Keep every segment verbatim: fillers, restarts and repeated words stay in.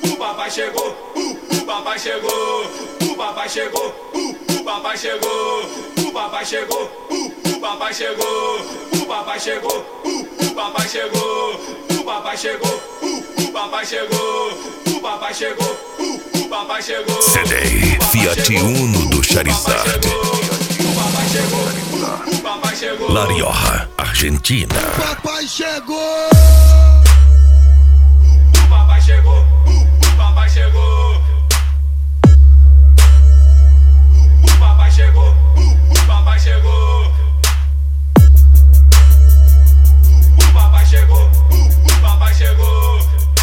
o papai chegou, o papai chegou, o papai chegou, o papai chegou, o papai chegou, o papai chegou, o papai chegou, o papai chegou, o papai chegou, o papai chegou, o papai chegou, o papai chegou. C D Fiat Uno do Charizard. O papai chegou, o papai chegou. La Rioja, Argentina. Papai chegou. O papai chegou, o papai chegou. O papai chegou, o papai chegou. O papai chegou, o papai chegou.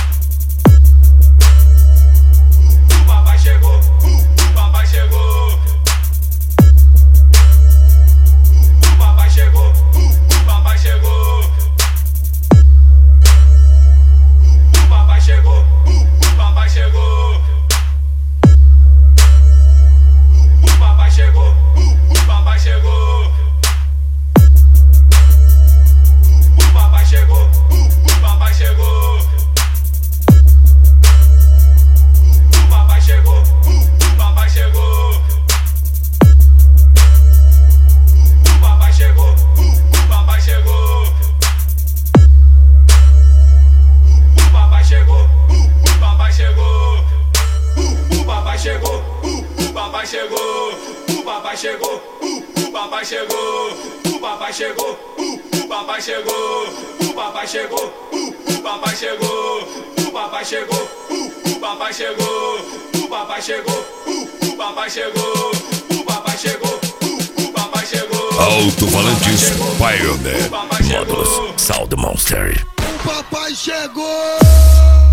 O papai chegou, o papai chegou. O papai chegou, o papai chegou. O papai chegou, o papai chegou. O papai chegou, o papai chegou. O papai chegou, o papai chegou. O papai chegou, o papai chegou. O papai chegou, o papai chegou. O papai chegou, o papai chegou. O papai chegou, o papai chegou. O papai chegou, o papai chegou. O papai chegou, o papai chegou. O papai chegou, o papai chegou. O papai chegou, o papai chegou. O papai chegou, o papai chegou. O papai chegou, o papai chegou. Alto-falantes Pioneer. Módulos Sound Monster. O papai chegou.